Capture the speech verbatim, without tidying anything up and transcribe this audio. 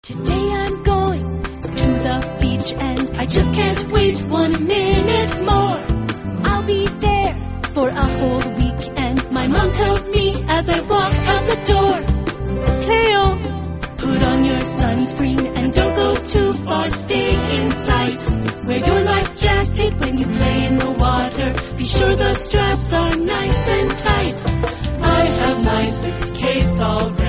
Today I'm going to the beach and I just can't wait one minute more. I'll be there for a whole week and my mom tells me as I walk out the door, Teo, put on your sunscreen and don't go too far, stay in sight. Wear your life jacket when you play in the water, be sure the straps are nice and tight. I have my suitcase all ready.